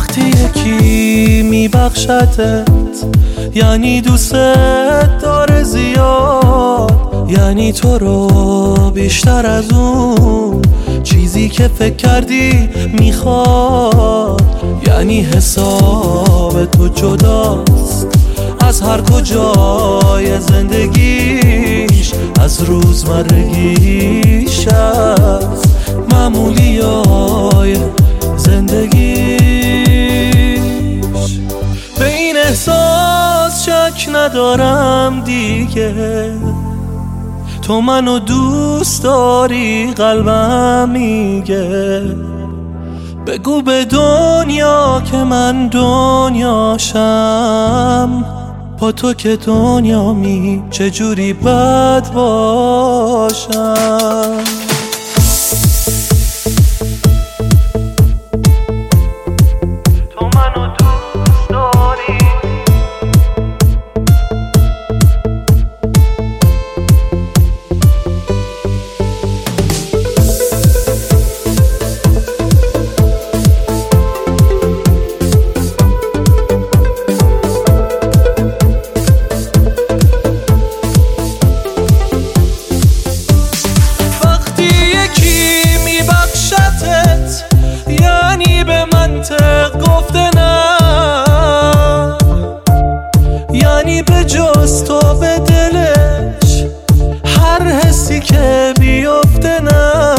وقتی یکی میبخشتت یعنی دوست داره زیاد، یعنی تو رو بیشتر از اون چیزی که فکر کردی میخواد، یعنی حساب تو جداست از هر کجای زندگیش، از روزمرگیش، از معمولیای زندگیش. به این احساس شک ندارم دیگه، تو منو دوست داری قلبم میگه. بگو به دنیا که من دنیاشم، با تو که دنیامی چجوری بد باشم. گفته نه، یعنی به جز تو به دلش هر حسی که بیفته نه،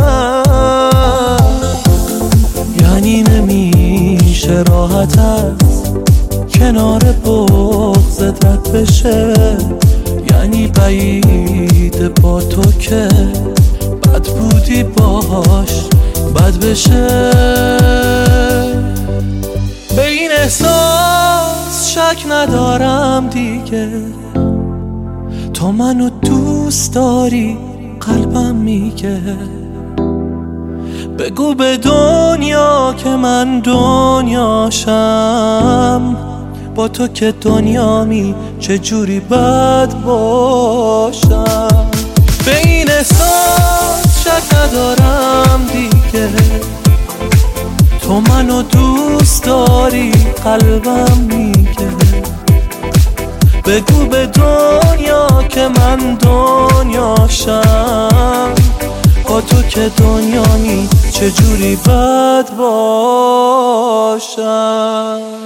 یعنی نمیشه راحت از کنار بغضت رد بشه، یعنی بعید با تو که بد بودی باش بد بشه. به این احساس شک ندارم دیگه، تو منو دوست داری قلبم میگه. بگو به دنیا که من دنیاشم، با تو که دنیامی چجوری بد باشم. به این احساس شک ندارم دیگه، تو منو دوست داری قلبم میگه. بگو به دنیا که من دنیاشم، با تو که دنیامی چجوری بد باشم.